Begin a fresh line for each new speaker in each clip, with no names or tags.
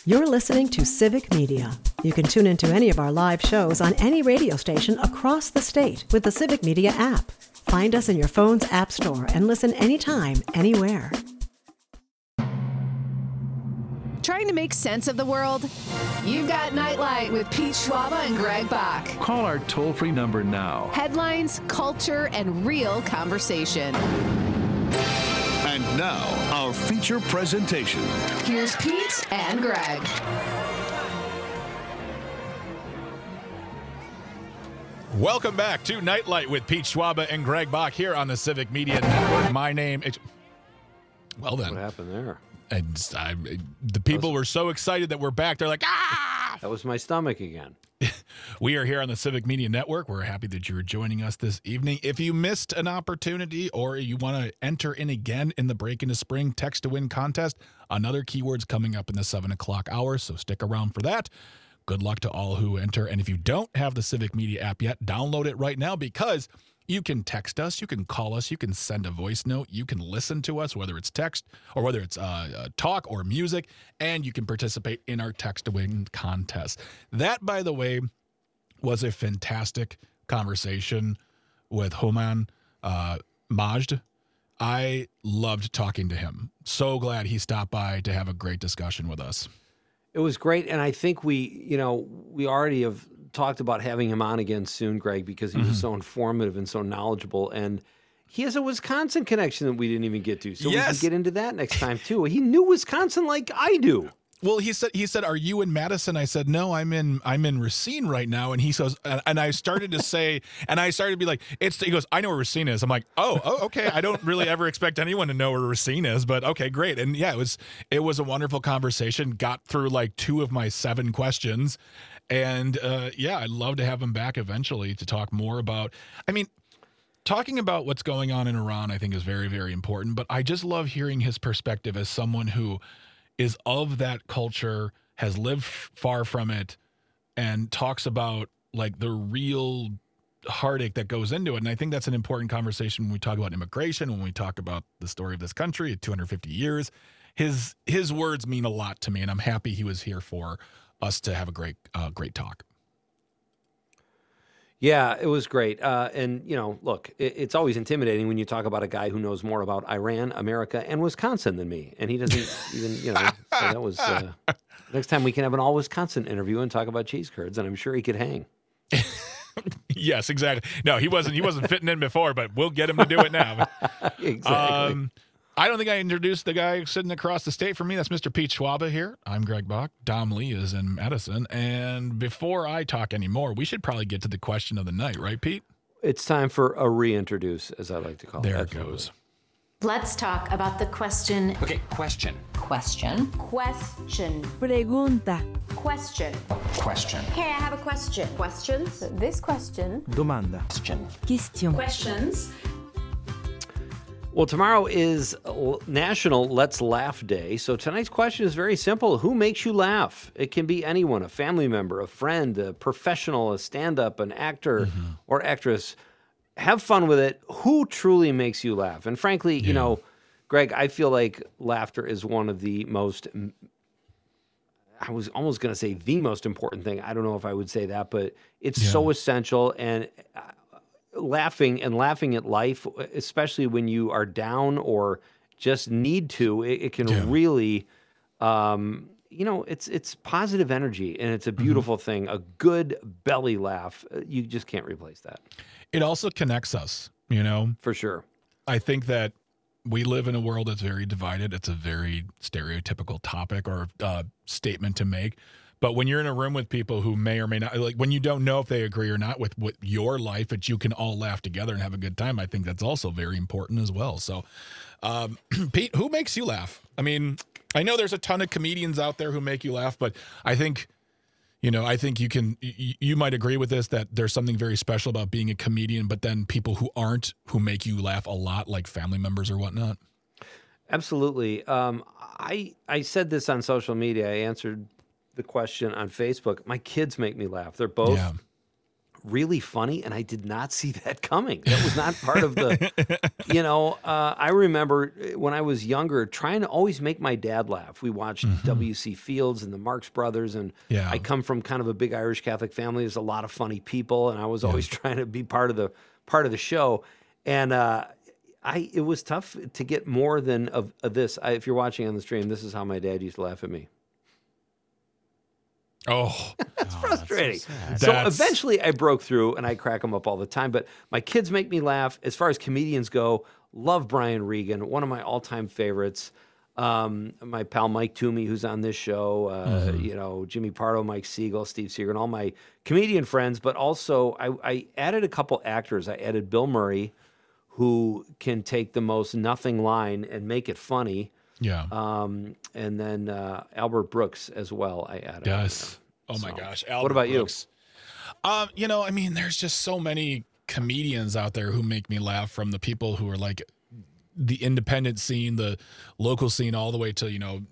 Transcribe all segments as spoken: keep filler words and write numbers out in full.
You're listening to Civic Media. You can tune into any of our live shows on any radio station across the state with the Civic Media app. Find us in your phone's app store and listen anytime, anywhere.
Trying to make sense of the world? You've got Nightlight with Pete Schwaba and Greg Bach.
Call our toll-free number now.
Headlines, culture, and real conversation.
And now, our feature presentation.
Here's Pete and Greg.
Welcome back to Nightlight with Pete Schwaba and Greg Bach here on the Civic Media Network. My name is... Well then.
What happened there?
And I, the people were so excited that we're back. They're like, ah!
That was my stomach again.
We are here on the Civic Media Network. We're happy that you're joining us this evening. If you missed an opportunity or you want to enter in again in the Break into Spring Text to Win contest, another keyword's coming up in the seven o'clock hour, so stick around for that. Good luck to all who enter. And if you don't have the Civic Media app yet, download it right now because you can text us, you can call us, you can send a voice note, you can listen to us, whether it's text or whether it's uh, uh, talk or music, and you can participate in our Text to Win contest. That, by the way, was a fantastic conversation with Houman uh, Majd. I loved talking to him. So glad he stopped by to have a great discussion with us.
It was great, and I think we, you know, we already have talked about having him on again soon, Greg, because he mm-hmm. was so informative and so knowledgeable, and he has a Wisconsin connection that we didn't even get to, so yes. we can get into that next time too. He knew Wisconsin like I do.
Well, he said, he said, "Are you in Madison?" I said, "No, I'm in, I'm in Racine right now." And he says, and, and I started to say, and I started to be like, "It's." He goes, "I know where Racine is." I'm like, "Oh, oh, okay." I don't really ever expect anyone to know where Racine is, but okay, great. And yeah, it was, it was a wonderful conversation. Got through like two of my seven questions, and uh, yeah, I'd love to have him back eventually to talk more about. I mean, talking about what's going on in Iran, I think is very, very important. But I just love hearing his perspective as someone who is of that culture, has lived far from it, and talks about like the real heartache that goes into it. And I think that's an important conversation when we talk about immigration, when we talk about the story of this country, two hundred fifty years. His his words mean a lot to me, and I'm happy he was here for us to have a great uh, great talk.
Yeah, it was great. Uh, and, you know, look, it, it's always intimidating when you talk about a guy who knows more about Iran, America, and Wisconsin than me. And he doesn't even, you know, so that was, uh, next time we can have an all Wisconsin interview and talk about cheese curds, and I'm sure he could hang.
Yes, exactly. No, he wasn't, he wasn't fitting in before, but we'll get him to do it now.
Exactly.
Um, I don't think I introduced the guy sitting across the state from me. That's Mister Pete Schwaba here. I'm Greg Bach. Dom Lee is in Madison. And before I talk anymore, we should probably get to the question of the night, right, Pete?
It's time for a reintroduce, as I like to call
there
it.
There it goes.
Let's talk about the question.
Okay, question.
Question. Question.
Pregunta.
Question.
Question.
Hey, I have a question. Questions?
This question.
Domanda.
Question.
Question.
Questions.
Well, tomorrow is National Let's Laugh Day. So tonight's question is very simple. Who makes you laugh? It can be anyone, a family member, a friend, a professional, a stand-up, an actor mm-hmm. or actress. Have fun with it. Who truly makes you laugh? And frankly, yeah. you know, Greg, I feel like laughter is one of the most, I was almost going to say the most important thing. I don't know if I would say that, but it's yeah. so essential. And laughing and laughing at life, especially when you are down or just need to, it, it can yeah. really, um, you know, it's it's positive energy, and it's a beautiful mm-hmm. thing. A good belly laugh, you just can't replace that.
It also connects us, you know?
For sure.
I think that we live in a world that's very divided. It's a very stereotypical topic or uh, statement to make. But when you're in a room with people who may or may not, like when you don't know if they agree or not with, with your life, but you can all laugh together and have a good time, I think that's also very important as well. So, um, Pete, who makes you laugh? I mean, I know there's a ton of comedians out there who make you laugh, but I think, you know, I think you can, you, you might agree with this, that there's something very special about being a comedian, but then people who aren't, who make you laugh a lot, like family members or whatnot.
Absolutely. Um, I I said this on social media. I answered the question on Facebook. My kids make me laugh. They're both yeah. really funny, and I did not see that coming. That was not part of the, you know, uh, I remember when I was younger trying to always make my dad laugh. We watched mm-hmm. W C Fields and the Marx Brothers, and
yeah.
I come from kind of a big Irish Catholic family. There's a lot of funny people, and I was always yeah. trying to be part of the part of the show. And uh, I it was tough to get more than of, of this. I, if you're watching on the stream, this is how my dad used to laugh at me.
Oh,
that's oh, frustrating.
That's
so, so
that's...
eventually I broke through and I crack them up all the time. But my kids make me laugh. As far as comedians go, love Brian Regan, one of my all-time favorites. Um, my pal Mike Toomey, who's on this show, uh, mm-hmm. you know, Jimmy Pardo, Mike Siegel, Steve Seeger, and all my comedian friends. But also I, I added a couple actors. I added Bill Murray, who can take the most nothing line and make it funny.
Yeah.
Um, and then uh, Albert Brooks as well. I added.
Yes. Oh
so,
my gosh. Albert
what about
Brooks. you? Um, you know, I mean, there's just so many comedians out there who make me laugh, from the people who are like the independent scene, the local scene, all the way to, you know,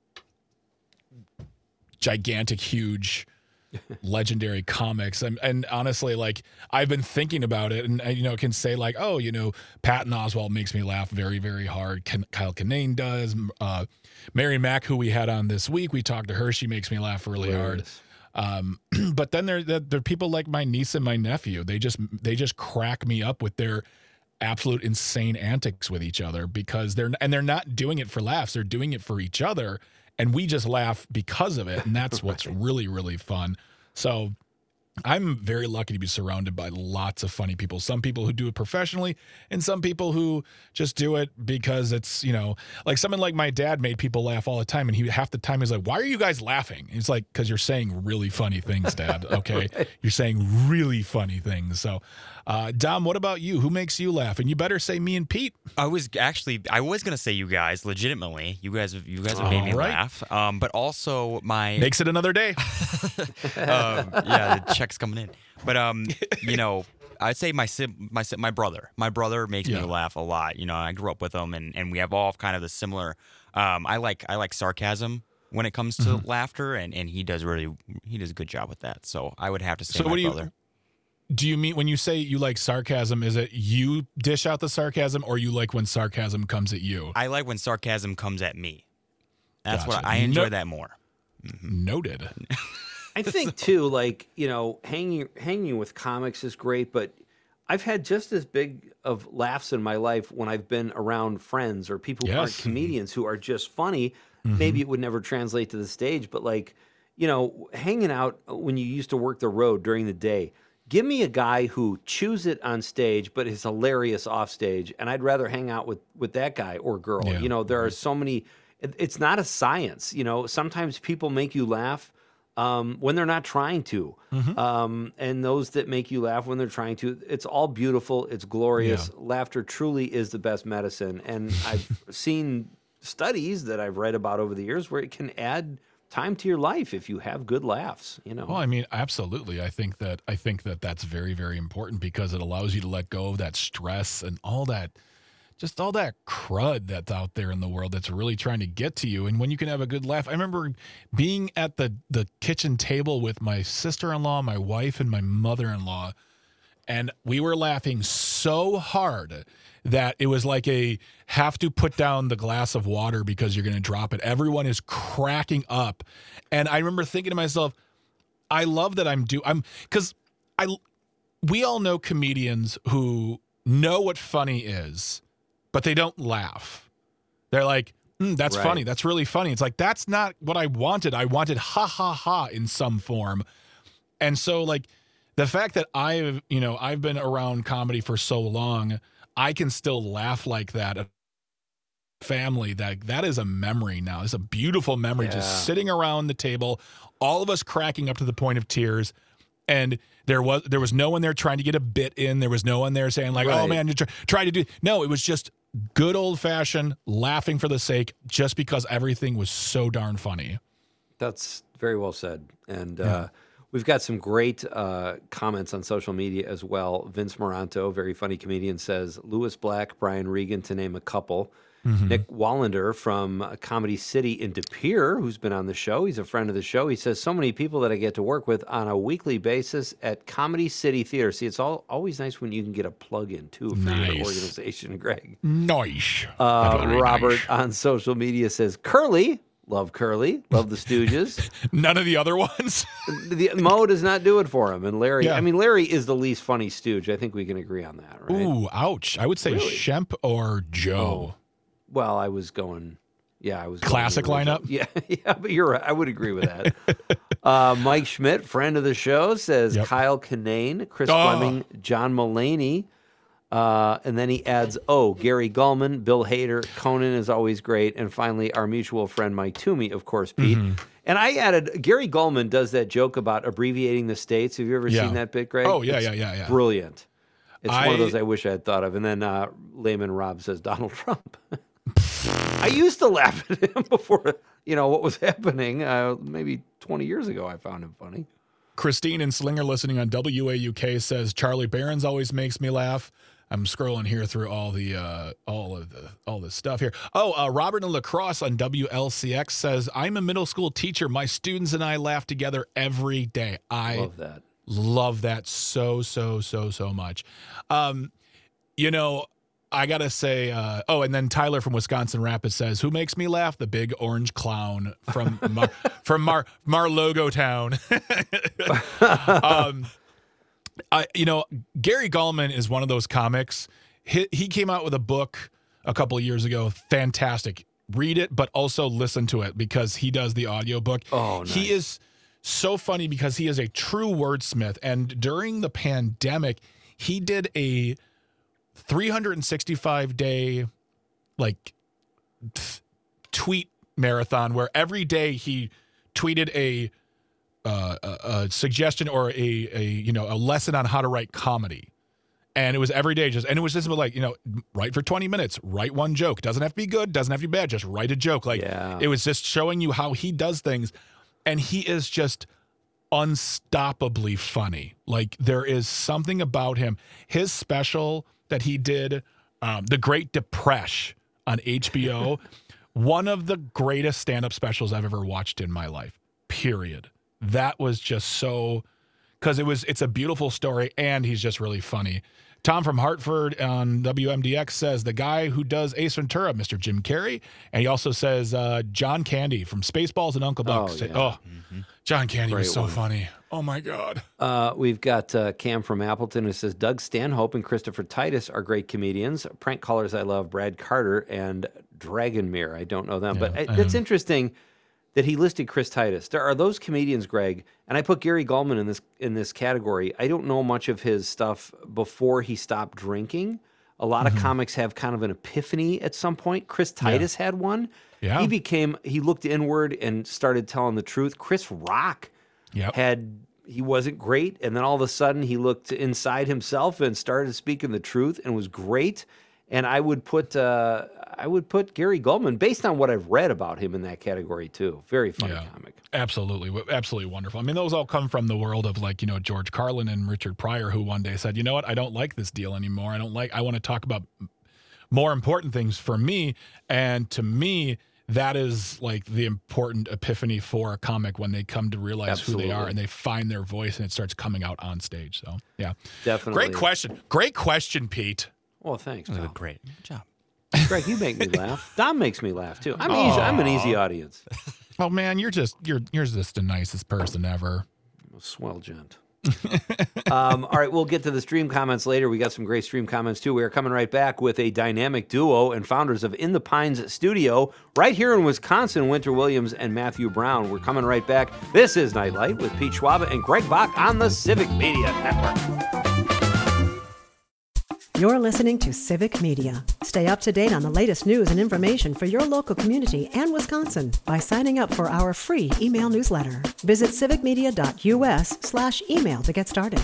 gigantic, huge, legendary comics. And, and honestly, like, I've been thinking about it, and, and you know, can say like, oh, you know, Patton Oswalt makes me laugh very, very hard. Ken, Kyle Kinane does. Uh, Mary Mack, who we had on this week, we talked to her. She makes me laugh really hard. Um, but then there, there are people like my niece and my nephew. They just they just crack me up with their absolute insane antics with each other, because they're and they're not doing it for laughs. They're doing it for each other. And we just laugh because of it, and that's what's right. really, really fun. So I'm very lucky to be surrounded by lots of funny people. Some people who do it professionally, and some people who just do it because it's, you know, like someone like my dad made people laugh all the time, and he half the time he's like, "Why are you guys laughing?" And it's like, "Because you're saying really funny things, Dad. Okay, right. You're saying really funny things." So, uh, Dom, what about you? Who makes you laugh? And you better say me and Pete.
I was actually I was gonna say you guys. Legitimately, you guys have you guys have made me
right.
laugh. Um, but also my
makes it another day.
um, yeah, the check's coming in. But um, you know, I'd say my my my brother. My brother makes yeah. me laugh a lot. You know, I grew up with him, and, and we have all kind of the similar. Um, I like I like sarcasm when it comes to mm-hmm. laughter, and, and he does really he does a good job with that. So I would have to say
so
my
what do you,
brother.
Do you mean when you say you like sarcasm? Is it you dish out the sarcasm, or you like when sarcasm comes at you?
I like when sarcasm comes at me. That's
gotcha.
what I enjoy
no-
that more.
Mm-hmm. Noted.
I think too, like, you know, hanging hanging with comics is great, but I've had just as big of laughs in my life when I've been around friends or people who
yes.
aren't comedians who are just funny.
Mm-hmm.
Maybe it would never translate to the stage, but like, you know, hanging out when you used to work the road during the day. Give me a guy who chews it on stage, but is hilarious off stage, and I'd rather hang out with with that guy or girl.
Yeah.
You know, there are so many. It, it's not a science. You know, sometimes people make you laugh um, when they're not trying to,
mm-hmm.
um, and those that make you laugh when they're trying to. It's all beautiful. It's glorious.
Yeah.
Laughter truly is the best medicine, and I've seen studies that I've read about over the years where it can add time to your life if you have good laughs, you know.
Well, I mean, absolutely. I think that I think that that's very, very important, because it allows you to let go of that stress and all that, just all that crud that's out there in the world that's really trying to get to you. And when you can have a good laugh, I remember being at the the kitchen table with my sister-in-law, my wife, and my mother-in-law, and we were laughing so hard that it was like a have to put down the glass of water because you're going to drop it. Everyone is cracking up. And I remember thinking to myself, I love that I'm do I'm because I we all know comedians who know what funny is, but they don't laugh. They're like, mm, that's
right.
funny. That's really funny. It's like, that's not what I wanted. I wanted ha ha ha in some form. And so like the fact that I've, you know, I've been around comedy for so long, I can still laugh like that at family. That that is a memory now. It's a beautiful memory,
yeah.
just sitting around the table, all of us cracking up to the point of tears. And there was there was no one there trying to get a bit in. There was no one there saying like,
right.
oh man, you try, try to do. No, it was just good old fashioned laughing for the sake, just because everything was so darn funny.
That's very well said. And
Yeah.
uh, we've got some great uh, comments on social media as well. Vince Moranto, very funny comedian, says Lewis Black, Brian Regan, to name a couple. Mm-hmm. Nick Wallander from uh, Comedy City in De Pere, who's been on the show. He's a friend of the show. He says, so many people that I get to work with on a weekly basis at Comedy City Theater. See, it's all always nice when you can get a plug-in, too, for
Nice.
your organization, Greg.
Nice.
Uh,
Very
Robert
nice.
on social media says, Curly, love Curly, love the Stooges.
None of the other ones.
the, Mo does not do it for him. And Larry,
Yeah.
I mean, Larry is the least funny Stooge. I think we can agree on that, right?
Ooh, ouch. I would say
Really?
Shemp or Joe.
Oh. Well, I was going, yeah, I was going
Classic
the original-
lineup?
Yeah, yeah, but you're right. I would agree with that. uh, Mike Schmidt, friend of the show, says
Yep.
Kyle Kinane, Chris
Oh.
Fleming, John Mulaney. Uh, and then he adds, oh, Gary Gulman, Bill Hader, Conan is always great. And finally, our mutual friend Mike Toomey, of course, Pete.
Mm-hmm.
And I added, Gary Gulman does that joke about abbreviating the states. Have you ever
Yeah.
seen that bit, Greg?
Oh, yeah,
It's
yeah, yeah, yeah.
Brilliant. It's one
I-
of those I wish I had thought of. And then uh, Layman Rob says Donald Trump. I used to laugh at him before, you know, what was happening. Uh, maybe twenty years ago, I found him funny.
Christine and Slinger listening on W A U K says Charlie Barron's always makes me laugh. I'm scrolling here through all the uh, all of the all this stuff here. Oh, uh, Robert in La Crosse on W L C X says I'm a middle school teacher. My students and I laugh together every day. I
Love that.
love that so so so so much. Um, you know, I gotta say, uh, oh, and then Tyler from Wisconsin Rapids says, "Who makes me laugh? The big orange clown from Mar- from Mar Marlogo Town." um, I, you know, Gary Gulman is one of those comics. He, he came out with a book a couple of years ago. Fantastic. Read it, but also listen to it because he does the audiobook.
Oh, nice.
He is so funny because he is a true wordsmith. And during the pandemic, he did a three hundred sixty-five day like t- tweet marathon where every day he tweeted a uh, a, a suggestion or a a you know a lesson on how to write comedy. And it was every day just, and it was just like, you know, write for twenty minutes, write one joke. Doesn't have to be good, doesn't have to be bad, just write a joke. Like,
Yeah.
it was just showing you how he does things. And he is just unstoppably funny. Like, there is something about him. His special that he did, um, The Great Depression on H B O, one of the greatest stand-up specials I've ever watched in my life, period. That was just so, because it was, it's a beautiful story, and he's just really funny. Tom from Hartford on W M D X says, the guy who does Ace Ventura, Mister Jim Carrey. And he also says, uh, John Candy from Spaceballs and Uncle Buck.
Oh,
Say-
yeah.
oh John Candy was
Great
so
one.
funny. Oh, my God.
Uh, we've got uh, Cam from Appleton who says Doug Stanhope and Christopher Titus are great comedians. Prank callers I love, Brad Carter and Dragonmere. I don't know them,
Yeah,
but
I
it's
know.
interesting that he listed Chris Titus. There are those comedians, Greg, and I put Gary Gulman in this in this category. I don't know much of his stuff before he stopped drinking. A lot
Mm-hmm.
of comics have kind of an epiphany at some point. Chris Titus had one.
Yeah.
He became he looked inward and started telling the truth. Chris Rock
Yep.
had he wasn't great, and then all of a sudden he looked inside himself and started speaking the truth and was great. And I would put uh, I would put Gary Gulman, based on what I've read about him, in that category too. Very funny
Yeah.
comic.
Absolutely. w- Absolutely wonderful. I mean, those all come from the world of, like, you know, George Carlin and Richard Pryor, who one day said, you know what, I don't like this deal anymore. I don't like, I want to talk about more important things for me. And to me, that is like the important epiphany for a comic when they come to realize who they
Absolutely.
are and they find their voice and it starts coming out on stage. So, yeah.
Definitely.
Great question. Great question, Pete.
Well, thanks,
That was
pal.
great. Good job.
Greg, you make me laugh. Dom makes me laugh too. I'm easy. I'm an easy audience.
Oh, man, you're just, you're, you're just the nicest person ever.
I'm a swell gent. um, all right, we'll get to the stream comments later. We got some great stream comments too. We are coming right back with a dynamic duo and founders of In the Pines Studio right here in Wisconsin, Winter Williams and Matthew Brown. We're coming right back. This is Nightlight with Pete Schwaba and Greg Bach on the Civic Media Network.
You're listening to Civic Media. Stay up to date on the latest news and information for your local community and Wisconsin by signing up for our free email newsletter. Visit civicmedia.us slash email to get started.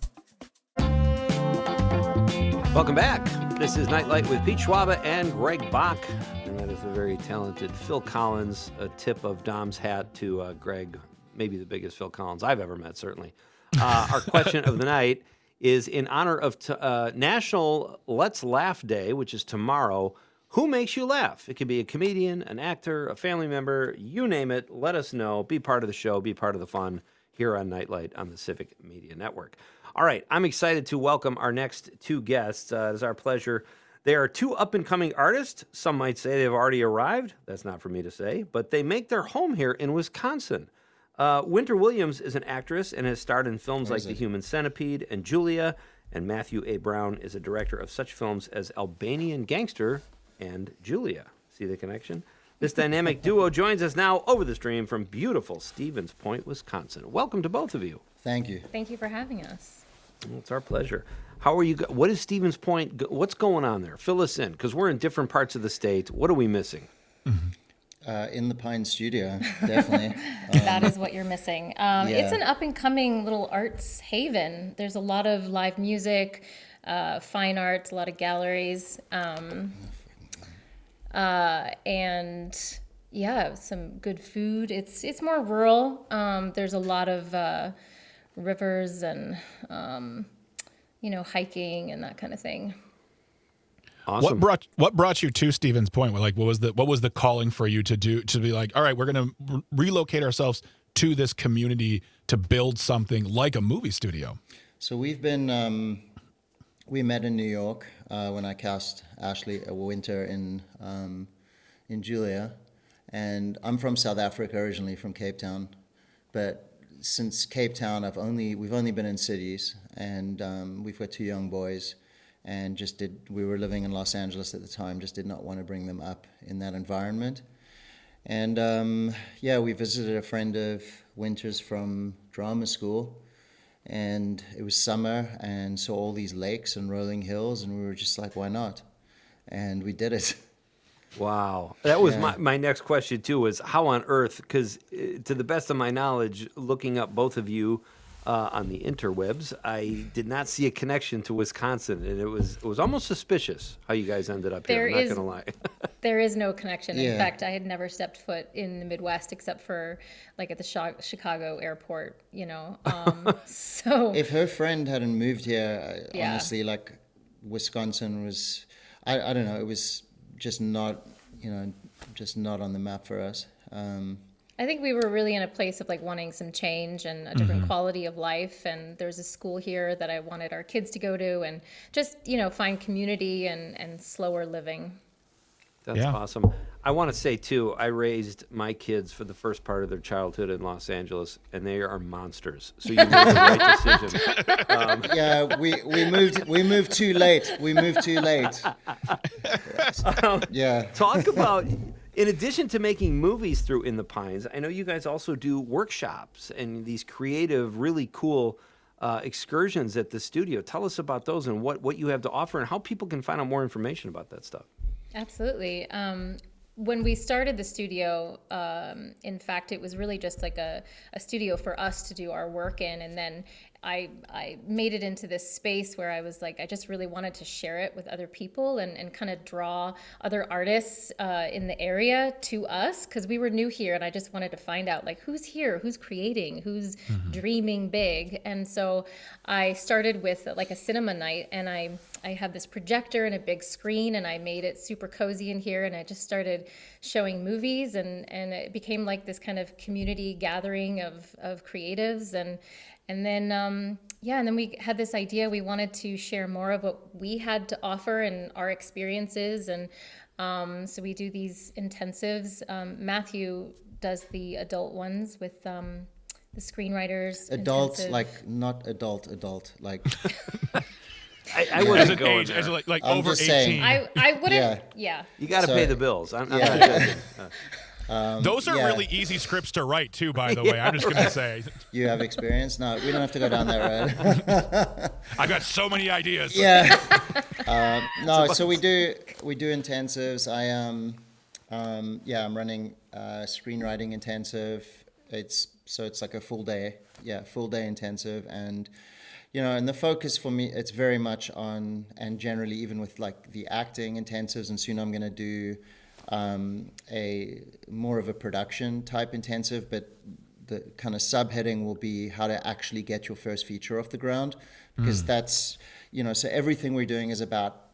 Welcome back. This is Nightlight with Pete Schwaba and Greg Bach. And that is the very talented Phil Collins, a tip of Dom's hat to uh, Greg, maybe the biggest Phil Collins I've ever met, certainly. Uh, our question of the night is in honor of t- uh, National Let's Laugh Day, which is tomorrow. Who makes you laugh? It could be a comedian, an actor, a family member, you name it. Let us know. Be part of the show. Be part of the fun here on Nightlight on the Civic Media Network. All right, I'm excited to welcome our next two guests. Uh, it is our pleasure. They are two up-and-coming artists. Some might say they've already arrived. That's not for me to say. But they make their home here in Wisconsin. Uh, Winter Williams is an actress and has starred in films like The Human Centipede and Julia. And Matthew A. Brown is a director of such films as Albanian Gangster and Julia. See the connection? This dynamic duo joins us now over the stream from beautiful Stevens Point, Wisconsin. Welcome to both of you.
Thank you.
Thank you for having us.
Well, it's our pleasure. How are you? Go- what is Stevens Point? Go- what's going on there? Fill us in, because we're in different parts of the state. What are we missing?
Uh, in the Pine Studio, definitely.
That is what you're missing. Um,
yeah.
It's an up-and-coming little arts haven. There's a lot of live music, uh, fine arts, a lot of galleries, um, uh, and yeah, some good food. It's it's more rural. Um, there's a lot of uh, rivers and um, you know, hiking and that kind of thing.
Awesome.
What brought what brought you to Stevens Point? Like, what was the what was the calling for you to do to be like, all right, we're going to re- relocate ourselves to this community to build something like a movie studio?
So we've been um, we met in New York uh, when I cast Ashley Winter in um, in Julia, and I'm from South Africa originally, from Cape Town, but since Cape Town, I've only we've only been in cities, and um, we've got two young boys. And just did, we were living in Los Angeles at the time, just did not want to bring them up in that environment. And um, yeah, we visited a friend of Winter's from drama school, and it was summer and saw all these lakes and rolling hills, and we were just like, why not? And we did it.
Wow. That was
Yeah.
my, my next question, too, was how on earth, because uh, to the best of my knowledge, looking up both of you uh, on the interwebs, I did not see a connection to Wisconsin, and it was it was almost suspicious how you guys ended up
There
here. I'm
is-
not going to lie.
There is no connection. In
Yeah.
fact, I had never stepped foot in the Midwest except for like at the Chi- Chicago airport, you know. Um, so
If her friend hadn't moved here, I-
Yeah.
honestly, like Wisconsin was, I, I don't know, it was just not, you know, just not on the map for us. Um,
I think we were really in a place of like wanting some change and a different quality of life. And there's a school here that I wanted our kids to go to and just, you know, find community and, and slower living.
That's
Yeah.
awesome. I want to say, too, I raised my kids for the first part of their childhood in Los Angeles, and they are monsters. So you made the right decision. Um,
yeah, we, we moved we moved too late. We moved too late.
um,
Yeah.
Talk about, in addition to making movies through In the Pines, I know you guys also do workshops and these creative, really cool uh, excursions at the studio. Tell us about those and what, what you have to offer and how people can find out more information about that stuff.
Absolutely. Um, when we started the studio, um, in fact, it was really just like a, a studio for us to do our work in. And then I, I made it into this space where I was like, I just really wanted to share it with other people and, and kind of draw other artists uh, in the area to us, because we were new here and I just wanted to find out like who's here, who's creating, who's mm-hmm. dreaming big. And so I started with like a cinema night, and I, I had this projector and a big screen, and I made it super cozy in here, and I just started showing movies, and, and it became like this kind of community gathering of, of creatives. And And then, um, yeah, and then we had this idea. We wanted to share more of what we had to offer and our experiences. And um, so we do these intensives. Um, Matthew does the adult ones with um, the screenwriters.
Adult,
intensive.
like not adult, adult, like.
I, I
As
wasn't
an
going
age,
there.
as like, like
I'm
over
just saying.
eighteen.
I, I wouldn't,
Yeah.
yeah.
You got to
So-
pay the bills. I'm, I'm
Yeah.
not joking. Uh,
Um,
Those are
yeah.
really easy scripts to write too, by the way. I'm just gonna say,
You have experience? No, we don't have to go down that road.
I've got so many ideas.
Yeah. um, no, so we do we do intensives. I um, um yeah, I'm running uh, screenwriting intensive. It's so it's like a full day, yeah, full day intensive, and you know, and the focus for me, it's very much on, and generally even with like the acting intensives, and soon I'm gonna do um, a more of a production type intensive, but the kind of subheading will be how to actually get your first feature off the ground, because mm. that's, you know, so everything we're doing is about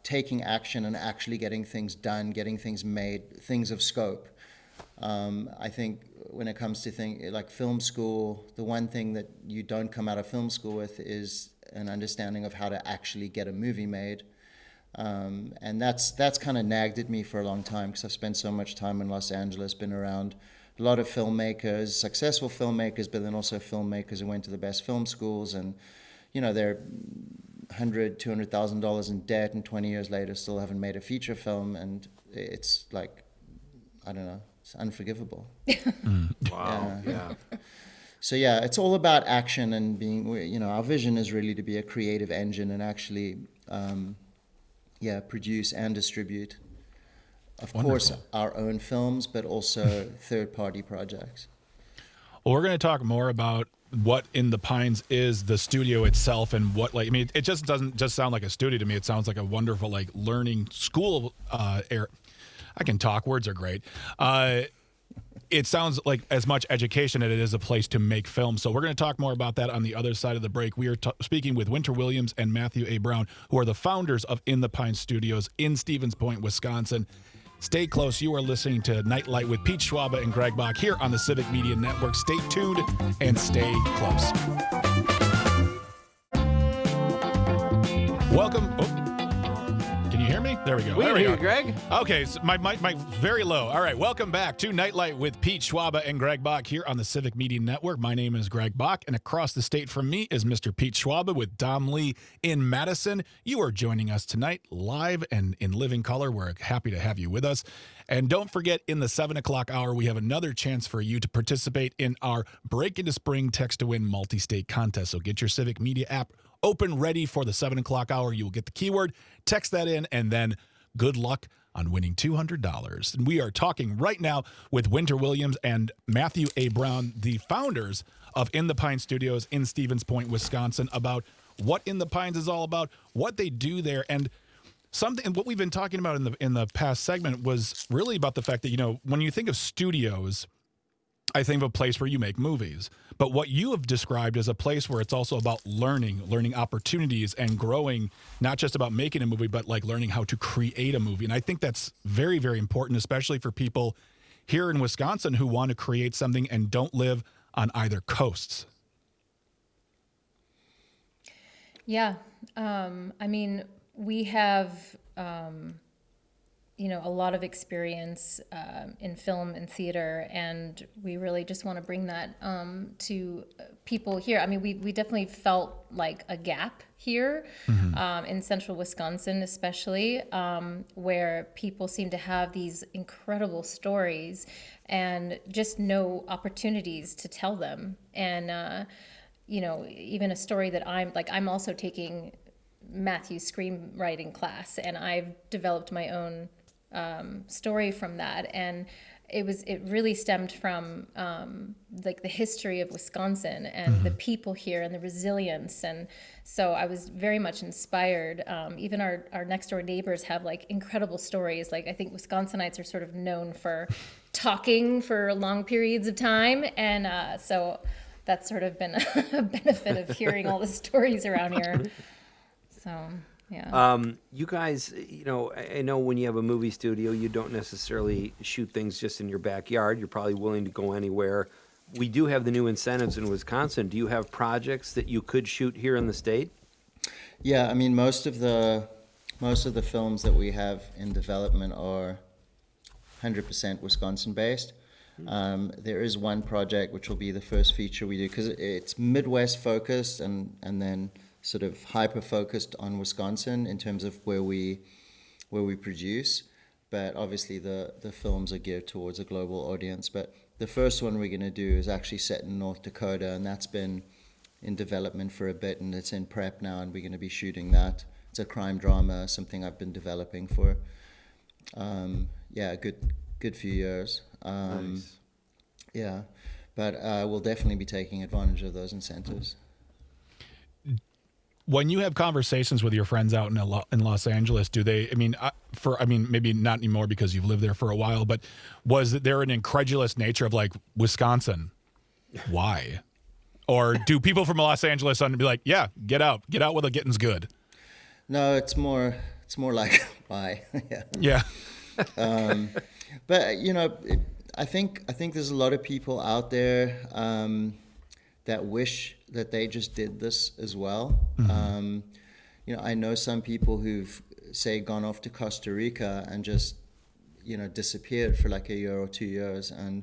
taking action and actually getting things done, getting things made, things of scope. Um, I think when it comes to things like film school, the one thing that you don't come out of film school with is an understanding of how to actually get a movie made. Um, and that's that's kind of nagged at me for a long time because I've spent so much time in Los Angeles, been around a lot of filmmakers, successful filmmakers, but then also filmmakers who went to the best film schools, and you know they're one hundred thousand dollars, two hundred thousand dollars in debt, and twenty years later still haven't made a feature film, and it's like, I don't know, it's unforgivable.
Mm. Wow.
Yeah.
yeah.
So yeah, it's all about action and being, you know, our vision is really to be a creative engine and actually, um, yeah, produce and distribute, of
Wonderful.
course, our own films, but also third-party projects.
Well, we're going to talk more about what In the Pines is, the studio itself, and what, like, I mean, it just doesn't just sound like a studio to me. It sounds like a wonderful, like, learning school. Uh, air. I can talk. Words are great. Uh, it sounds like as much education as it is a place to make film. So we're going to talk more about that on the other side of the break. We are t- speaking with Winter Williams and Matthew A. Brown, who are the founders of In the Pines Studios in Stevens Point, Wisconsin. Stay close. You are listening to Nightlight with Pete Schwaba and Greg Bach here on the Civic Media Network. Stay tuned and stay close. Welcome. Oh. Can you hear me? There we go.
We
there
can
we
hear
go.
you, Greg.
Okay, so my mic my, very low. All right, welcome back to Nightlight with Pete Schwaba and Greg Bach here on the Civic Media Network. My name is Greg Bach, and across the state from me is Mister Pete Schwaba with Dom Lee in Madison. You are joining us tonight live and in living color. We're happy to have you with us. And don't forget, in the seven o'clock hour, we have another chance for you to participate in our Break into Spring Text to Win multi-state contest. So get your Civic Media app open, ready for the seven o'clock hour. You will get the keyword, text that in, and then good luck on winning two hundred dollars. And we are talking right now with Winter Williams and Matthew A. Brown, the founders of In the Pines Studios in Stevens Point, Wisconsin, about what In the Pines is all about, what they do there, and something. And what we've been talking about in the in the past segment was really about the fact that, you know, when you think of studios, I think of a place where you make movies. But what you have described as a place where it's also about learning, learning opportunities and growing, not just about making a movie, but like learning how to create a movie. And I think that's very, very important, especially for people here in Wisconsin who want to create something and don't live on either coasts.
Yeah. Um, I mean, we have, um, you know, a lot of experience um, in film and theater, and we really just want to bring that um, to people here. I mean, we, we definitely felt like a gap here mm-hmm. um, in central Wisconsin, especially, um, where people seem to have these incredible stories and just no opportunities to tell them. And, uh, you know, even a story that I'm, like, I'm also taking Matthew's screenwriting class, and I've developed my own um, story from that. And it was, it really stemmed from um, like the history of Wisconsin and mm-hmm. the people here and the resilience. And so I was very much inspired. Um, even our, our next door neighbors have like incredible stories. Like, I think Wisconsinites are sort of known for talking for long periods of time. And uh, so that's sort of been a benefit of hearing all the stories around here. So, yeah.
Um, you guys, you know, I know when you have a movie studio, you don't necessarily shoot things just in your backyard. You're probably willing to go anywhere. We do have the new incentives in Wisconsin. Do you have projects that you could shoot here in the state?
Yeah, I mean, most of the most of the films that we have in development are one hundred percent Wisconsin-based. Um, there is one project which will be the first feature we do, because it's Midwest focused and, and then sort of hyper focused on Wisconsin in terms of where we where we produce. But obviously the, the films are geared towards a global audience. But the first one we're going to do is actually set in North Dakota, and that's been in development for a bit, and it's in prep now, and we're going to be shooting that. It's a crime drama, something I've been developing for um, yeah, a good good few years. Um,
nice.
Yeah, but uh, we'll definitely be taking advantage of those incentives.
When you have conversations with your friends out in in Los Angeles, do they, I mean, for, I mean, maybe not anymore because you've lived there for a while, but was there an incredulous nature of like, Wisconsin, why? Or do people from Los Angeles be like, yeah, get out, get out while the getting's good?
No, it's more it's more like bye. yeah.
Yeah.
um, but you know, it, I think I think there's a lot of people out there um, that wish that they just did this as well. Mm-hmm. Um, you know, I know some people who've say gone off to Costa Rica and just you know disappeared for like a year or two years, and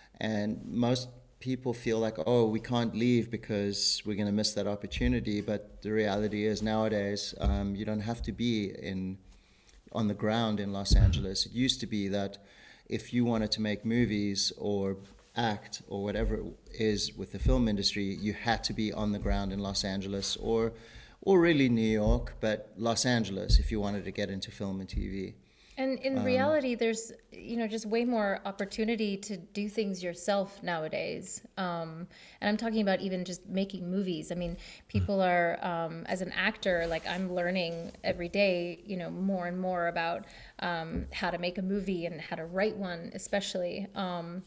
and most people feel like, oh, we can't leave because we're going to miss that opportunity. But the reality is nowadays, um, you don't have to be in on the ground in Los Angeles. It used to be that if you wanted to make movies or act or whatever it is with the film industry, you had to be on the ground in Los Angeles or or really New York, but Los Angeles if you wanted to get into film and T V.
And in um, reality, there's, you know, just way more opportunity to do things yourself nowadays. Um, and I'm talking about even just making movies. I mean, people are, um, as an actor, like I'm learning every day, you know, more and more about um, how to make a movie and how to write one, especially. Um,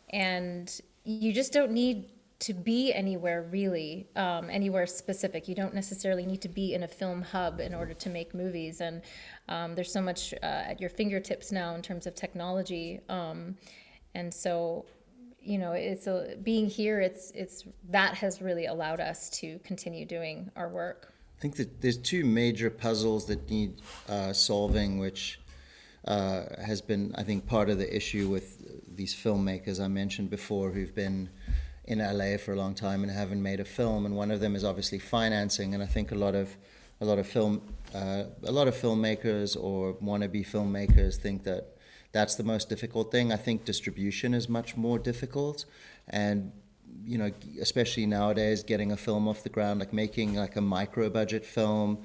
and you just don't need to be anywhere really, um, anywhere specific. You don't necessarily need to be in a film hub in order to make movies. And um, there's so much uh, at your fingertips now in terms of technology. Um, and so, you know, it's a, being here, it's it's that has really allowed us to continue doing our work.
I think that there's two major puzzles that need uh, solving, which uh, has been, I think, part of the issue with these filmmakers I mentioned before who've been in L A for a long time and haven't made a film, and one of them is obviously financing. And I think a lot of a lot of film uh, a lot of filmmakers or wannabe filmmakers think that that's the most difficult thing. I think distribution is much more difficult, and you know, especially nowadays, getting a film off the ground, like making like a micro budget film,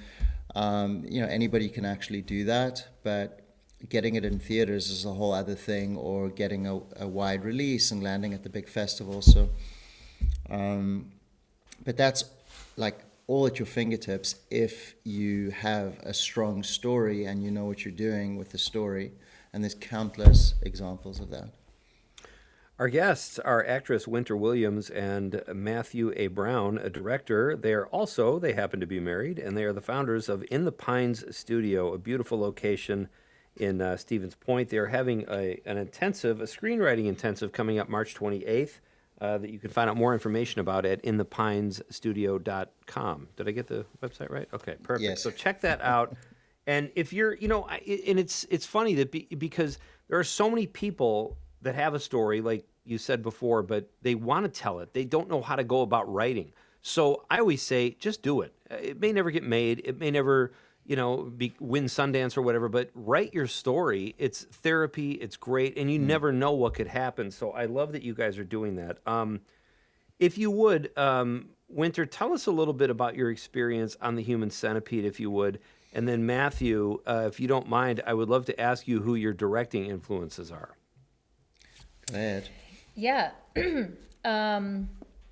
um, you know, anybody can actually do that, but getting it in theaters is a whole other thing, or getting a, a wide release and landing at the big festival. So, um, but that's like all at your fingertips if you have a strong story and you know what you're doing with the story. And there's countless examples of that.
Our guests are actress Winter Williams and Matthew A. Brown, a director. They are also, they happen to be married, and they are the founders of In the Pines Studio, a beautiful location in uh, Stevens Point. They're having a, an intensive, a screenwriting intensive coming up March twenty-eighth uh, that you can find out more information about at in the pines studio dot com. Did I get the website right? Okay, perfect.
Yes.
So check that out. And if you're, you know, and it's it's funny that be, because there are so many people that have a story, like you said before, but they want to tell it. They don't know how to go about writing. So I always say, just do it. It may never get made. It may never, you know, be, win Sundance or whatever, but write your story. It's therapy. It's great. And you mm. never know what could happen. So I love that you guys are doing that. Um, if you would, um, Winter, tell us a little bit about your experience on The Human Centipede, if you would. And then Matthew, uh, if you don't mind, I would love to ask you who your directing influences are.
Go ahead.
Yeah. um,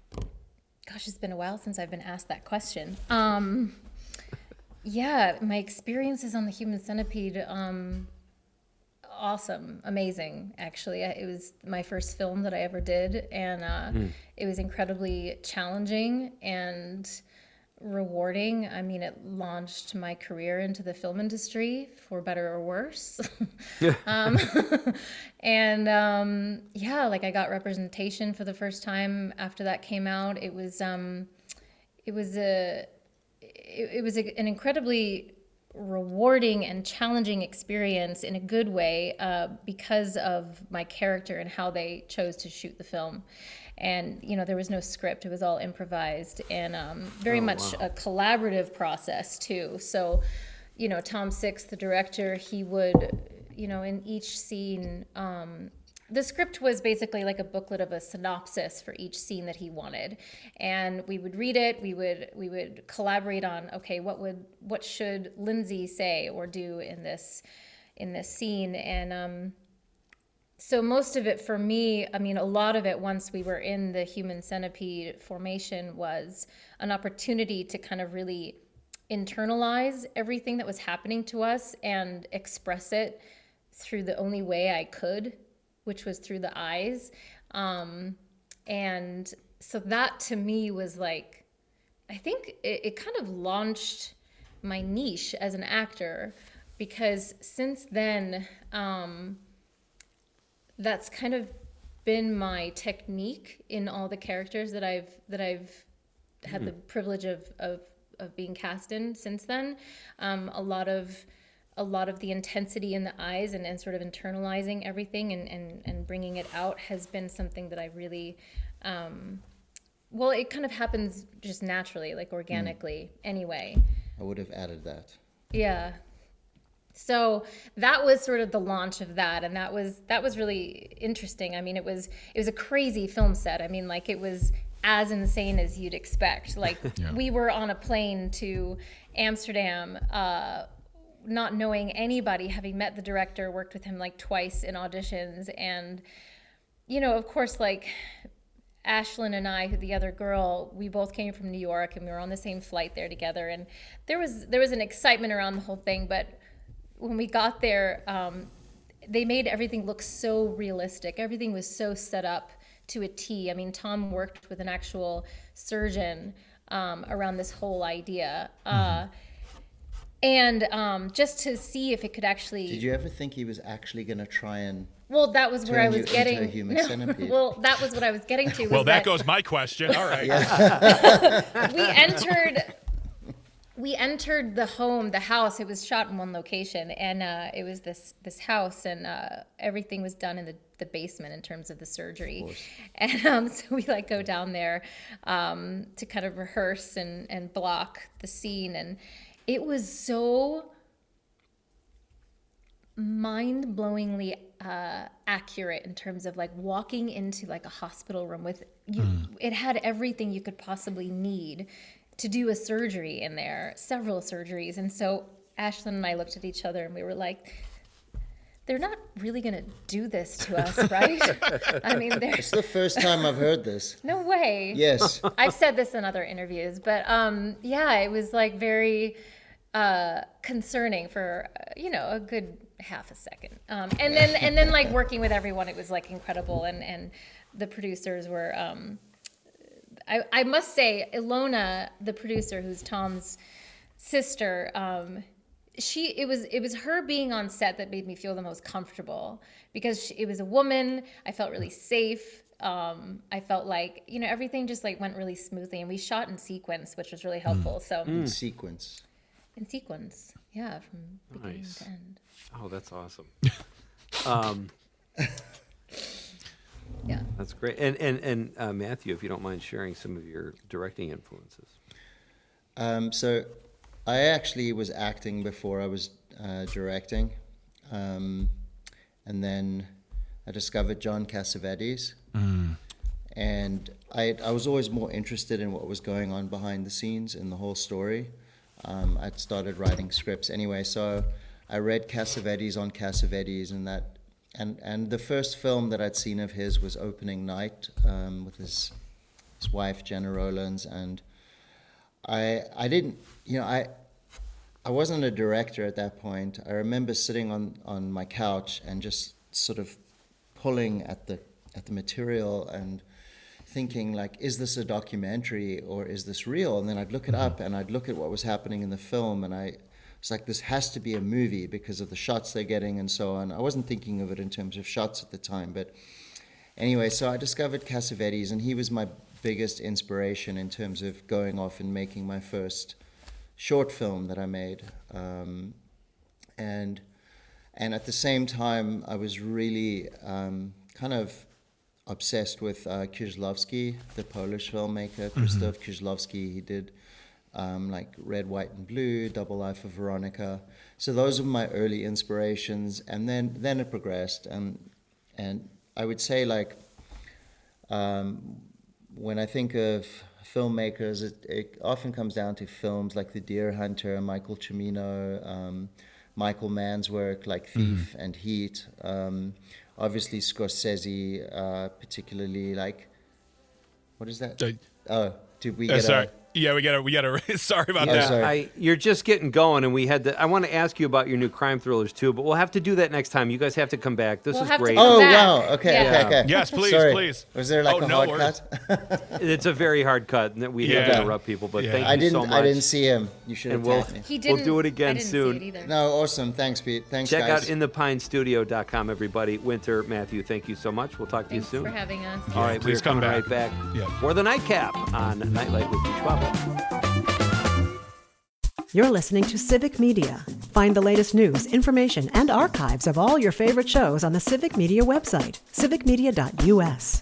gosh, it's been a while since I've been asked that question. Um, yeah, my experiences on The Human Centipede, um, awesome, amazing, actually. It was my first film that I ever did, and uh, mm. it was incredibly challenging and rewarding. I mean, it launched my career into the film industry, for better or worse. um, and um, yeah, like I got representation for the first time after that came out. It was um, it was a it, it was a, an incredibly rewarding and challenging experience in a good way uh, because of my character and how they chose to shoot the film. And, you know, there was no script. It was all improvised and um, very oh, much wow. a collaborative process, too. So, you know, Tom Six, the director, he would, you know, in each scene, um, the script was basically like a booklet of a synopsis for each scene that he wanted. And we would read it. We would we would collaborate on, okay, what would what should Lindsay say or do in this in this scene? And um so most of it for me, I mean, a lot of it once we were in the Human Centipede formation was an opportunity to kind of really internalize everything that was happening to us and express it through the only way I could, which was through the eyes. Um, and so that to me was like, I think it, it kind of launched my niche as an actor. because since then, um, that's kind of been my technique in all the characters that I've that I've had the privilege of of of being cast in since then. Um, a lot of a lot of the intensity in the eyes and, and sort of internalizing everything and, and, and bringing it out has been something that I really, um, well, it kind of happens just naturally, like organically mm. anyway.
I would have added that.
Yeah. So that was sort of the launch of that. And that was, that was really interesting. I mean, it was, it was a crazy film set. I mean, like it was as insane as you'd expect. Like yeah. we were on a plane to Amsterdam, uh, not knowing anybody, having met the director, worked with him like twice in auditions. And, you know, of course, like Ashlyn and I, the other girl, we both came from New York and we were on the same flight there together. And there was, there was an excitement around the whole thing. But when we got there, um, they made everything look so realistic. Everything was so set up to a T. I mean, Tom worked with an actual surgeon um, around this whole idea. Uh, mm-hmm. And um, just to see if it could actually.
Did you ever think he was actually going to try and?
Well, that was where I was getting.
Into a human
no,
centipede?
Well, that was what I was getting to.
Well, that,
that
goes my question. All right.
we entered. We entered the home, the house. It was shot in one location, and uh, it was this this house, and uh, everything was done in the, the basement in terms of the surgery. Of and um, so we like go down there um, to kind of rehearse and and block the scene, and it was so mind-blowingly uh, accurate in terms of like walking into like a hospital room with you. Mm. It had everything you could possibly need to do a surgery in there, several surgeries. And so Ashlyn and I looked at each other and we were like, they're not really going to do this to us, right? I mean,
it's the first time I've heard this.
No way.
Yes.
I've said this in other interviews, but um, yeah, it was like very uh, concerning for, uh, you know, a good half a second. Um, and then, and then like working with everyone, it was like incredible. And, and the producers were, um, I, I must say, Ilona, the producer, who's Tom's sister, um, she it was it was her being on set that made me feel the most comfortable because she, it was a woman. I felt really safe. Um, I felt like you know everything just like went really smoothly, and we shot in sequence, which was really helpful. Mm. So
in sequence,
in sequence, yeah, from beginning
nice.
to end.
Oh, that's awesome. um,
Yeah,
that's great. And and and uh, Matthew, if you don't mind sharing some of your directing influences.
Um, so, I actually was acting before I was uh, directing, um, and then I discovered John Cassavetes, mm. and I I was always more interested in what was going on behind the scenes in the whole story. Um, I'd started writing scripts anyway, so I read Cassavetes on Cassavetes, and that. And and the first film that I'd seen of his was Opening Night um, with his his wife Jenna Rollins, and I I didn't you know I I wasn't a director at that point. I remember sitting on, on my couch and just sort of pulling at the at the material and thinking like, is this a documentary or is this real? And then I'd look it up and I'd look at what was happening in the film, and I. It's like, this has to be a movie because of the shots they're getting and so on. I wasn't thinking of it in terms of shots at the time. But anyway, so I discovered Cassavetes, and he was my biggest inspiration in terms of going off and making my first short film that I made. Um, and and at the same time, I was really um, kind of obsessed with uh, Kieślowski, the Polish filmmaker, Krzysztof mm-hmm. Kieślowski. He did... Um, like Red, White, and Blue, Double Life of Veronica. So those were my early inspirations, and then then it progressed. And and I would say like um, when I think of filmmakers, it, it often comes down to films like The Deer Hunter, Michael Cimino, um, Michael Mann's work like Thief mm-hmm. and Heat. Um, obviously Scorsese, uh, particularly like what is that? Uh, oh, did we
uh,
get
sorry.
a
Yeah, we gotta, we gotta. Sorry about
Oh,
that.
sorry.
I, you're just getting going, and we had to. I want to ask you about your new crime thrillers too, but we'll have to do that next time. You guys have to come back. This
We'll
is
have to
great.
come
Oh
back.
wow! Okay,
Yeah.
okay, okay.
Yes, please,
Sorry.
please.
Was there like
Oh,
a
no
hard
worries.
cut?
It's a very hard cut, and we have
Yeah.
to interrupt people. But
Yeah.
thank you
I didn't.
so much.
I didn't see him. You should have
And we'll-
tagged me.
He
We'll
didn't.
do it again
I didn't
soon.
See it either.
No, awesome. Thanks, Pete. Thanks,
Check
guys.
out in the pine studio dot com, everybody. Winter, Matthew, thank you so much. We'll talk to
Thanks
you soon.
for having us.
All right,
please
we're
come
coming
back.
right back
Yeah.
for the nightcap on Nightlight with Pete Schwab.
You're listening to Civic Media. Find the latest news, information, and archives of all your favorite shows on the Civic Media website, civic media dot u s.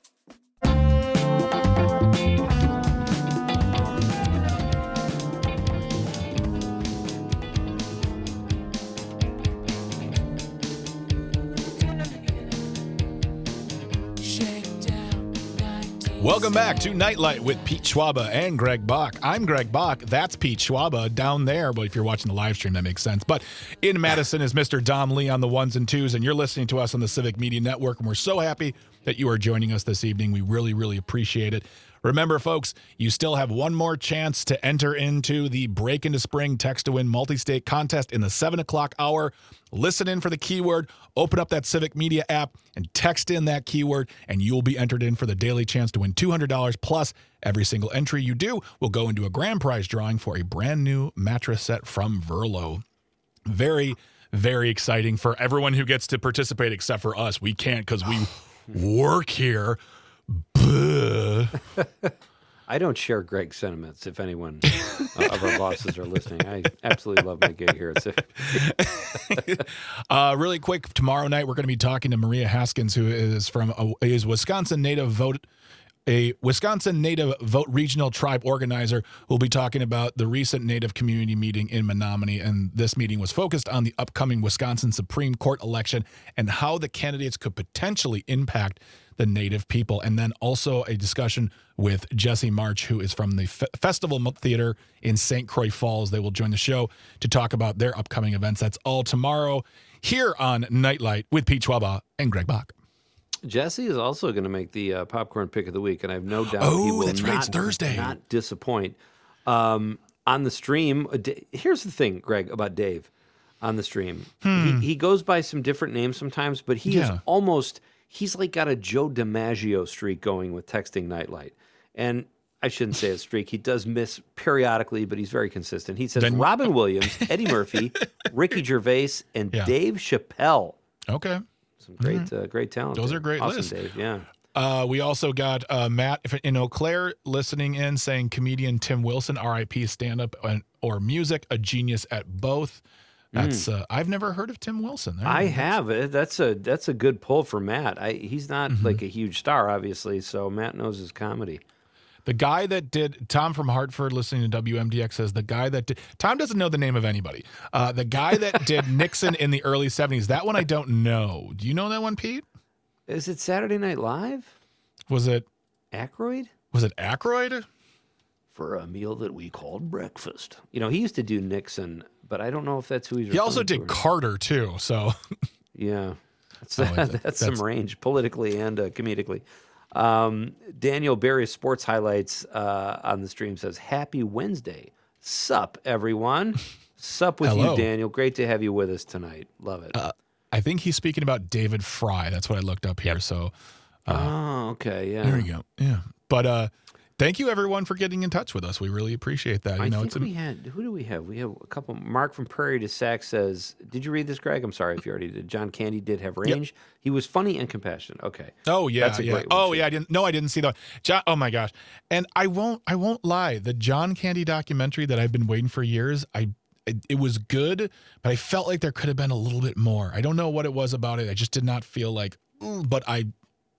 Welcome back to Nightlight with Pete Schwaba and Greg Bach. I'm Greg Bach. That's Pete Schwaba down there. But if you're watching the live stream, that makes sense. But in Madison is Mister Dom Lee on the ones and twos, and you're listening to us on the Civic Media Network. And we're so happy that you are joining us this evening. We really, really appreciate it. Remember, folks, you still have one more chance to enter into the Break into Spring Text to Win multi-state contest in the seven o'clock hour. Listen in for the keyword, open up that Civic Media app, and text in that keyword, and you'll be entered in for the daily chance to win two hundred dollars plus. Every single entry you do will go into a grand prize drawing for a brand new mattress set from Verlo. Very, very exciting for everyone who gets to participate except for us. We can't because we work here.
I don't share Greg's sentiments. If anyone uh, of our bosses are listening, I absolutely love my gig here at Civic.
uh, really quick, tomorrow night we're going to be talking to Maria Haskins, who is from a, is Wisconsin native vote. A Wisconsin Native Vote Regional Tribe organizer who will be talking about the recent Native community meeting in Menominee. And this meeting was focused on the upcoming Wisconsin Supreme Court election and how the candidates could potentially impact the Native people. And then also a discussion with Jesse March, who is from the F- Festival Theater in Saint Croix Falls. They will join the show to talk about their upcoming events. That's all tomorrow here on Nightlight with Pete Schwaba and Greg Bach.
Jesse is also going to make the uh, popcorn pick of the week, and I have no doubt
Oh,
he will
that's right,
not,
it's Thursday.
not disappoint. Um, on the stream, uh, D- here's the thing, Greg, about Dave on the stream.
Hmm.
He, he goes by some different names sometimes, but he is
Yeah.
almost, he's like got a Joe DiMaggio streak going with texting Nightlight. And I shouldn't say a streak. He does miss periodically, but he's very consistent. He says
Then-
Robin Williams, Eddie Murphy, Ricky Gervais, and
Yeah.
Dave Chappelle.
Okay.
Some great, uh, great talent.
Those
there.
are great
awesome,
lists.
Dave. Yeah.
Uh, we also got uh, Matt in Eau Claire listening in, saying comedian Tim Wilson, R I P, stand-up and, or music, a genius at both. That's uh, I've never heard of Tim Wilson. There
I
it is.
have it. That's a that's a good pull for Matt. I, he's not
Mm-hmm.
like a huge star, obviously, so Matt knows his comedy.
The guy that did Tom from Hartford listening to W M D X says the guy that did Tom doesn't know the name of anybody. Uh, the guy that did Nixon in the early seventies. That one I don't know. Do you know that one, Pete?
Is it Saturday Night Live?
Was it
Aykroyd?
was it Aykroyd?
For a meal that we called breakfast. You know, he used to do Nixon, but I don't know if that's who he's
He also
referring
did
to or-
Carter too. So
Yeah. That's,
Oh,
that's,
that's-
that's
that's-
some range politically and uh, comedically. Um, Daniel Barry Sports Highlights uh, on the stream says, Happy Wednesday. Sup, everyone. Sup with
Hello.
you, Daniel. Great to have you with us tonight. Love it.
uh, I think he's speaking about David Fry. That's what I looked up here. So
oh, okay. Yeah.
there we go. Yeah. But uh, thank you everyone for getting in touch with us. We really appreciate that. You
I
know,
think
it's a,
we had, who do we have? We have a couple. Mark from Prairie to Sac says, did you read this, Greg? I'm sorry if you already did. John Candy did have range. He was funny and compassionate. Okay.
Oh yeah,
That's a
yeah.
great one,
Oh
too.
yeah, I didn't. No, I didn't see that. John, oh my gosh, and I won't. I won't lie. The John Candy documentary that I've been waiting for years. I. It, it was good, but I felt like there could have been a little bit more. I don't know what it was about it. I just did not feel like. "Ooh," but I.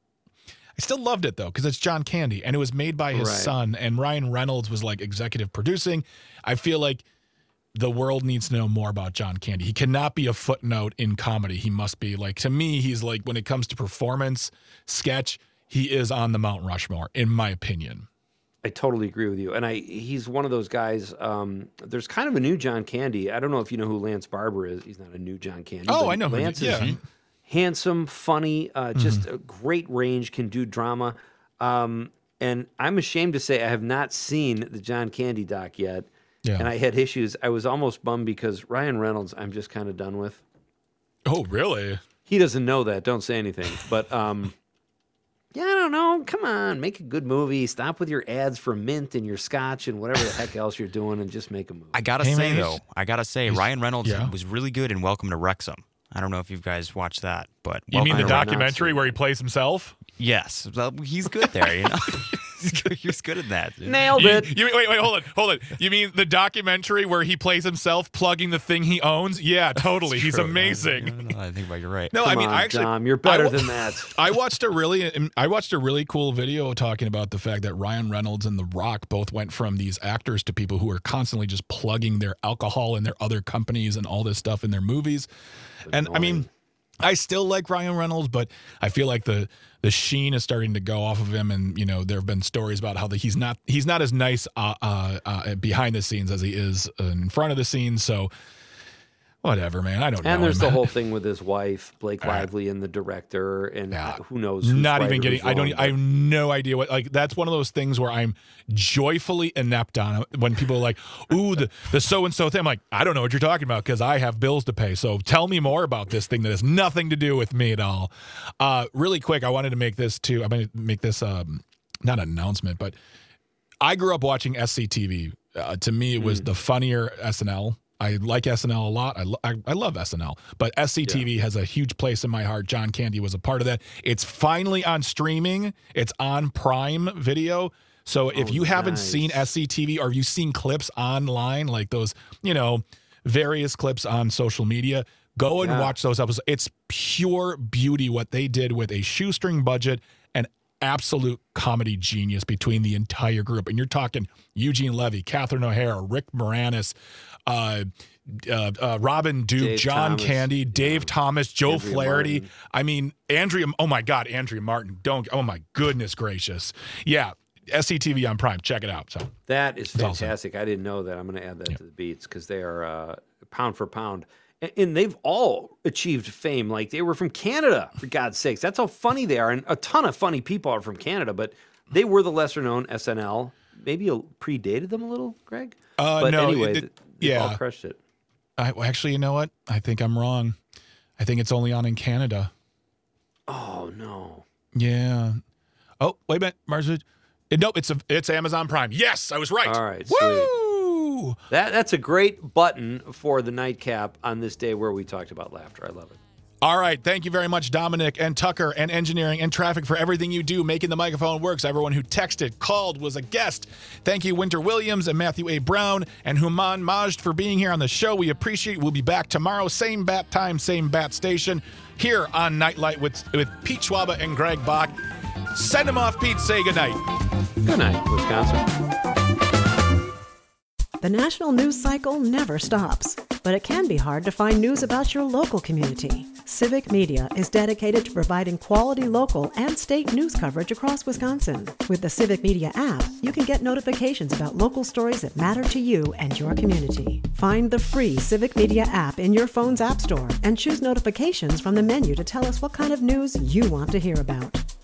I still loved it though because it's John Candy and it was made by his
Right.
son and Ryan Reynolds was like executive producing. I feel like the world needs to know more about John Candy. He cannot be a footnote in comedy. He must be like, to me, he's like, when it comes to performance, sketch, he is on the Mount Rushmore, in my opinion.
I totally agree with you. And I he's one of those guys. Um, there's kind of a new John Candy. I don't know if you know who Lance Barber is. He's not a new John Candy.
Oh,
but
I know who he-
Lance
yeah.
is handsome, funny, uh, just a great range, can do drama. Um, And I'm ashamed to say I have not seen the John Candy doc yet.
Yeah.
And I had issues. I was almost bummed because Ryan Reynolds, I'm just kind of done with.
Oh, really?
He doesn't know that. Don't say anything. But um, yeah, I don't know. Come on, make a good movie. Stop with your ads for mint and your scotch and whatever the heck else you're doing, and just make a movie.
I gotta
Hey,
say
man,
though, I gotta say, Ryan Reynolds
yeah.
was really good in Welcome to Wrexham. I don't know if you guys watched that, but
You mean
Welcome
the
to-
documentary where he plays himself?
Yes, well, he's good there. You know, he's good, he's good at that. dude.
Nailed
You,
it.
you wait, wait, hold on, hold on. You mean the documentary where he plays himself plugging the thing he owns? Yeah, totally. He's
True.
amazing.
I, don't know. I think about you're right.
No,
Come
I mean,
on,
I actually,
Dom, you're better
I,
than that.
I watched a really, I watched a really cool video talking about the fact that Ryan Reynolds and The Rock both went from these actors to people who are constantly just plugging their alcohol and their other companies and all this stuff in their movies. And I mean, I still like Ryan Reynolds, but I feel like the the sheen is starting to go off of him, and you know there have been stories about how the, he's not he's not as nice uh, uh, uh, behind the scenes as he is in front of the scenes. So whatever, man. I don't know.
And there's
him.
the whole thing with his wife, Blake Lively, and the director, and
Yeah.
who knows? Who's
Not
right
even
or
getting.
who's
I don't.
wrong,
I have no idea what. Like that's one of those things where I'm joyfully inept on it when people are like, "Ooh, the the so and so thing." I'm like, I don't know what you're talking about because I have bills to pay. So tell me more about this thing that has nothing to do with me at all. Uh, really quick, I wanted to make this too. I'm going to make this um, not an announcement, but I grew up watching S C T V. Uh, to me, it was
Mm.
the funnier S N L. I like S N L a lot. I, lo- I, I love S N L, but S C T V has a huge place in my heart. John Candy was a part of that. It's finally on streaming. It's on Prime Video. So if
Oh,
you haven't
nice.
seen S C T V or you've seen clips online, like those, you know, various clips on social media, go and
Yeah.
watch those episodes. It's pure beauty what they did with a shoestring budget and absolute comedy genius between the entire group. And you're talking Eugene Levy, Catherine O'Hara, Rick Moranis, uh, uh, uh, Robin Duke,
Dave
John
Thomas,
Candy, Dave Thomas, Joe
Andrea
Flaherty.
Martin.
I mean, Andrea, oh my God, Andrea Martin. Don't, oh my goodness gracious. Yeah, S C T V on Prime. Check it out. So
That is
It's awesome.
fantastic. I didn't know that. I'm going to add that to the beats because they are uh, pound for pound. And, and they've all achieved fame. Like they were from Canada, for God's sakes. That's how funny they are. And a ton of funny people are from Canada, but they were the lesser known S N L. Maybe a, predated them a little, Greg?
Uh,
but
no,
anyway,
it-
th- they've all
yeah.
crushed it.
I, well, actually, you know what? I think I'm wrong. I think it's only on in Canada.
Oh, no.
Yeah. Oh, wait a minute, Marcia. It, nope, it's a, it's Amazon Prime. Yes, I was right.
All right,
Woo!
That That's a great button for the nightcap on this day where we talked about laughter. I love it.
All right. Thank you very much, Dominic and Tucker and engineering and traffic for everything you do, making the microphone works. Everyone who texted, called, was a guest. Thank you, Winter Williams and Matthew A. Brown and Human Majd for being here on the show. We appreciate it. We'll be back tomorrow. Same bat time, same bat station here on Nightlight with, with Pete Schwaba and Greg Bach. Send them off, Pete. Say goodnight.
Good night, Wisconsin.
The national news cycle never stops, but it can be hard to find news about your local community. Civic Media is dedicated to providing quality local and state news coverage across Wisconsin. With the Civic Media app, you can get notifications about local stories that matter to you and your community. Find the free Civic Media app in your phone's app store and choose notifications from the menu to tell us what kind of news you want to hear about.